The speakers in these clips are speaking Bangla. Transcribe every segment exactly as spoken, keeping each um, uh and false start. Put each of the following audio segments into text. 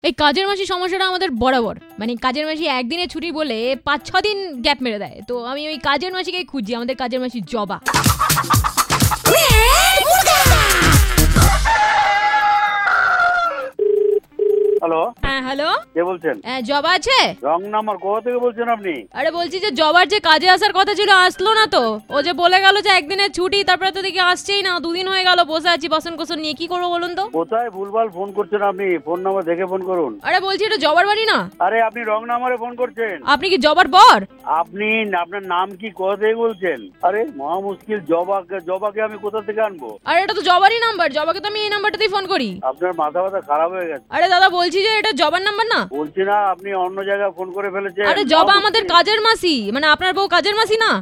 এই কাজের মাসি সমস্যাটা আমাদের বরাবর, মানে কাজের মাসি একদিনে ছুটি বলে পাঁচ ছ দিন গ্যাপ মেরে দেয়। তো আমি ওই কাজের মাসিকেই খুঁজছি, আমাদের কাজের মাসি জবা। হ্যালো, হ্যাঁ হ্যালো, কে বলছেন? হ্যাঁ জবা আছে? রং নাম্বার কোথা থেকে বলছেন আপনি? আরে বলছি যে জবার যে কাজে আসার কথা ছিল আসলো না তো। ও যে বলে গেল যে একদিনের ছুটি, তারপরে তো দেখি আসছেই না। দুদিন হয়ে গেল বসে আছি বাসন কোসন নিয়ে, কি করবো বলুন তো? কোথায় ভুলভাল ফোন করছেন আপনি? ফোন নাম্বার দেখে ফোন করুন। আরে বলছি এটা জবার বাড়ি না? আরে আপনি রং নাম্বারে ফোন করছেন। আপনি কি জবার বর? আপনি আপনার নাম কি কোথা থেকে বলছেন? আরে মহা মুশকিল, জবাকে জবাকে আমি কোথা থেকে আনবো? আরে এটা তো জবারই নাম্বার, জবাকে তো আমি এই নাম্বারটাতেই ফোন করি। আপনার মাথা ব্যথা খারাপ হয়ে গেছে। আরে দাদা বলছি যে এটা জবার নাম্বার না? বলছি না, আপনি অন্য জায়গায় ফোন করে ফেলেছেন। আরে জবা আমাদের কাজের মাসি, মানে আপনার বউ কাজের মাসি না?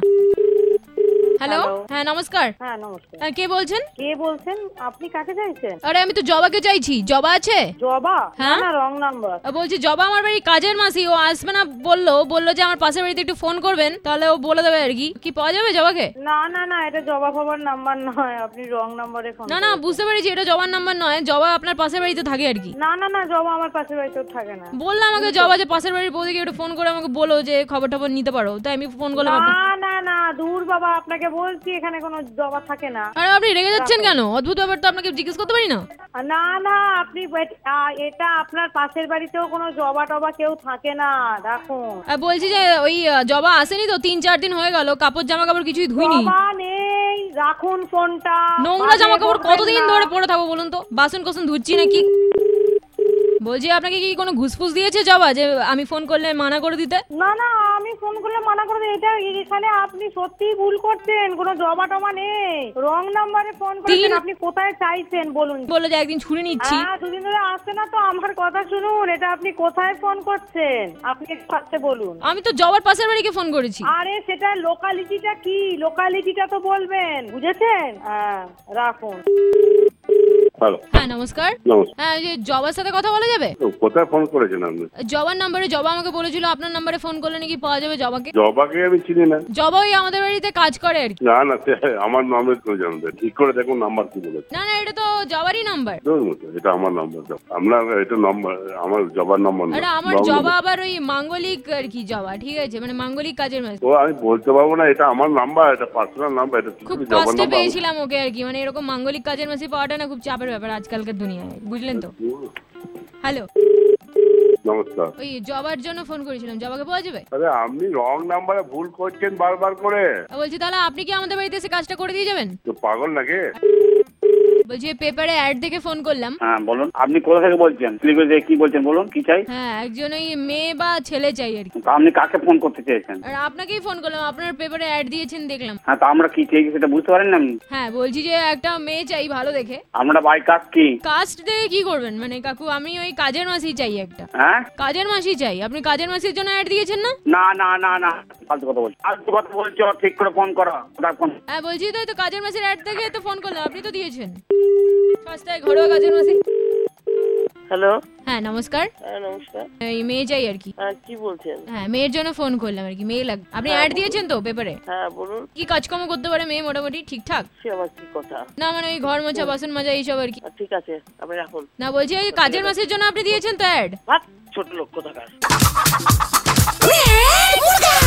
হ্যালো, হ্যাঁ নমস্কার। হ্যাঁ নমস্কার। হ্যাঁ কে বলছেন? কে বলছেন? আপনি কাকে চাইছেন? আরে আমি তো জবাকে চাইছি। জবা আছে? জবা? হ্যাঁ? না রং নাম্বার। বলছি জবা আমার বাড়ি কাজের মাসি, ও আসবে না বললো, বললো যে আমার পাশের বাড়িতে একটু ফোন করবেন, তাহলে ও বলে দেবে আর কি। কি পাওয়া যাবে জবাকে? না না না, এটা জবা খবর নাম্বার নয়, আপনি রং নাম্বারে ফোন। না না বুঝতে পেরেছি, এটা জবার নাম্বার নয়। জবা আপনার পাশের বাড়িতে থাকে আর কি। না না না, জবা আমার পাশের বাড়িতেও থাকে না। বললাম আমাকে জবা যে পাশের বাড়ির বৌদিকে একটু ফোন করে আমাকে বলো যে খবর টবর নিতে পারো, তাই আমি ফোন করলাম। না না না, দূর বাবা, আপনাকে বলছি এখানে কোনো জবা থাকে না। আরে আপনি রেগে যাচ্ছেন কেন? অদ্ভুত ব্যাপার তো, আপনাকে জিজ্ঞেস করতে পারি না? না না, আপনি এটা আপনার পাশের বাড়িতেও কোনো জবা টবা কেউ থাকে না, রাখুন। বলছি যে ওই জবা আসেনি তো, তিন চার দিন হয়ে গেল, কাপড় জামা কাপড় কিছুই ধুইনি। জবা নেই, রাখুন ফোনটা। নোংরা জামা কাপড় কতদিন ধরে পরে থাকবো বলুন তো? বাসন কোসন ধুচ্ছি নাকি? বলছি আপনাকে কি কোনো ঘুষফুস দিয়েছে জবা যে আমি ফোন করলে মানা করে দিতে? না না, আমি ফোন করলে মানা করে দিই, এটা এখানে আপনি সত্যিই ভুল করছেন, কোনো জমা টমা নেই, রং নাম্বারে ফোন করেছেন। আপনি কোথায় চাইছেন বলুন? বললো যে একদিন ছুটি নিচ্ছি। হ্যাঁ দুদিন ধরে আসছে না তো, আমার কথা শুনুন, এটা আপনি কোথায় ফোন করছেন আপনি একটু বলুন। আমি তো জবার পাশের বাড়িকে ফোন করেছি। আরে সেটা লোকালিটিটা কি, লোকালিটিটা তো বলবেন, বুঝেছেন? হ্যাঁ রাখুন। হ্যালো, হ্যাঁ নমস্কার। নমস্কার। হ্যাঁ যে জবার সাথে কথা বলা যাবে? কোথায় ফোন করেছেন আপনি? জবার নাম্বারে, জবা আমাকে বলেছিল আপনার নাম্বারে ফোন করলে নাকি পাওয়া যাবে জবাকে। জবাকে আমি চিনি না। জবা ওই আমাদের বাড়িতে কাজ করে আর কি। না না, সে আমার নামে কেউ জানবে, ঠিক করে দেখুন নাম্বার কি বলেছে। না না, এটা তো জবারই নাম্বার। এটা আমার নাম্বার, আপনার এটা নাম্বার, আমার জবার নাম্বার না। আরে আমার জবা আবার ওই মাঙ্গলিক আর কি জবা, ঠিক আছে, মানে মাঙ্গলিক কাজের মাঝে। ও আমি বলতে পারবো না, এটা আমার নাম্বার, এটা পার্সোনাল নাম্বার, এটা খুব জবার কষ্টে নাম্বার। পেয়েছিলাম ওকে আর কি, মানে এরকম মাঙ্গলিক কাজের মাঝে পাওয়াটা না খুব চাপের ব্যাপার আজকালকার দুনিয়ায়, বুঝলেন তো? হ্যালো, নমস্কার। ওই জবার জন্য ফোন করেছিলাম, জবাকে পাওয়া যাবে? আরে আপনি রং নাম্বারে ভুল করছেন বারবার করে। বলছি তাহলে আপনি কি আমাদের বাড়িতে এসে কাজটা করে দিয়ে যাবেন? তো পাগল নাকি? বলছি পেপারে অ্যাড দেখে ফোন করলাম। হ্যাঁ বলুন, আপনি কোথা থেকে বলছেন? কি বলছেন বলুন, কি চাই? হ্যাঁ একজন ওই মেয়ে বা ছেলে চাই আর কি। আপনি কাকে ফোন করতে চেয়েছেন? আর আপনাকেই ফোন করলাম, আপনার পেপারে অ্যাড দিয়েছেন দেখলাম। হ্যাঁ, তা আমরা কি চেয়েছি সেটা বুঝতে পারেন না? হ্যাঁ বলছি যে একটা মেয়ে চাই ভালো দেখে। আমরা বাই কাজ কি কাস্ট দেখে কি করবেন মানে কাকু? আমি ওই কাজের মাসি চাই একটা। হ্যাঁ কাজের মাসি চাই। আপনি কাজের মাসির জন্য অ্যাড দিয়েছেন না? না না না না, ফালতু কথা বলছি, ফালতু কথা বলছো, ঠিক করে ফোন করো। ফোন হ্যাঁ বলছি তো, তো কাজের মাসির অ্যাড দেখে তো ফোন করলাম, আপনি তো দিয়েছেন। সস্তায় ঘরোয়া কাজের মাসি। হ্যালো, হ্যাঁ নমস্কার। হ্যাঁ নমস্কার। এই মেয়ে চাই আর কি। হ্যাঁ কি বলছেন? হ্যাঁ মেয়ের জন্য ফোন করলাম আর কি, মেয়ে লাগ। আপনি অ্যাড দিয়েছেন তো পেপারে? হ্যাঁ বলুন। কি কাজকর্ম করতে পারে মেয়ে মোটামুটি ঠিকঠাক? সে আবার কি কথা? না মানে ওই ঘর মোছা বাসন মাজা এইসব আর কি। ঠিক আছে, আপনি রাখুন। না বলছি ওই কাজের মাসের জন্য আপনি দিয়েছেন তো অ্যাড? ছোট লোক কোথাকার।